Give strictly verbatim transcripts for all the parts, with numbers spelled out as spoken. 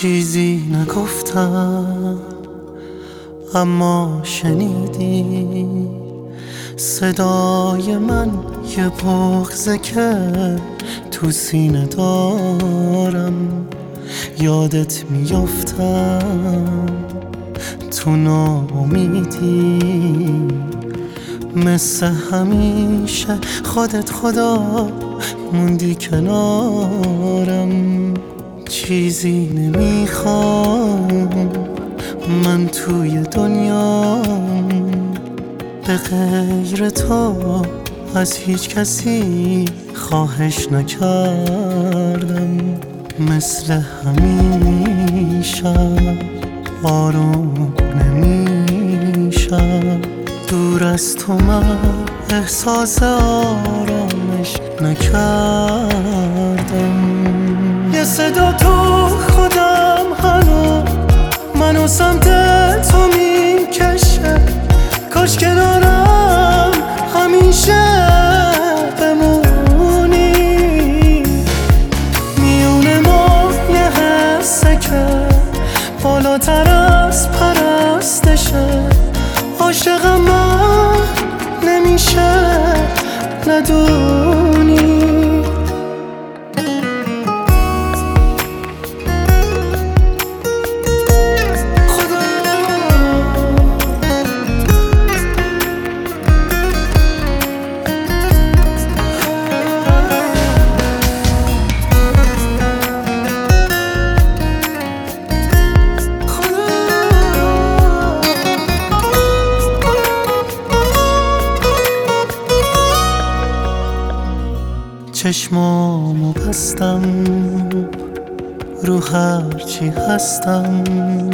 چیزی نگفتم اما شنیدی صدای من، یه بغضه که تو سینه دارم. یادت میافتم تو ناامیدی، مثل همیشه خودت خدا موندی کنارم. چیزی نمیخوام من توی دنیام به غیر تو، از هیچ کسی خواهش نکردم. مثل همیشه آروم نمیشم، دور از تو من احساس آرامش نکردم. یه صدا تو خودم هنو منو سمت تو میکشه، کاش کنارم همیشه بمونی. میونه ما یه حسه که بالاتر از پرستشه، عاشقم من نمیشه ندونی. چشمامو بستم رو هرچی هستم،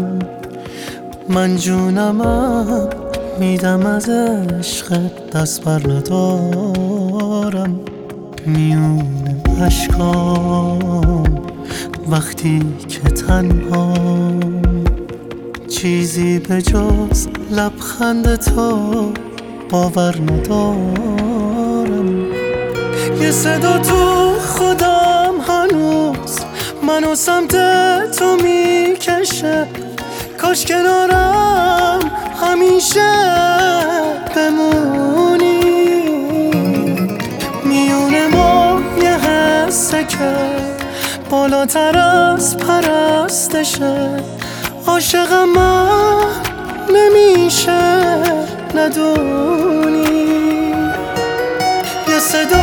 من جونمم میدم از عشقت، دست بر ندارم. میونه اشکام وقتی که تنهام، چیزی به جز لبخند تو باور ندارم. یه صدا تو خودم هنوز منو سمت تو میکشه، کاش کنارم همیشه بمونی. میونه ما یه حسه که بالاتر از پرستشه، عاشقم من نمیشه ندونی. یه صدا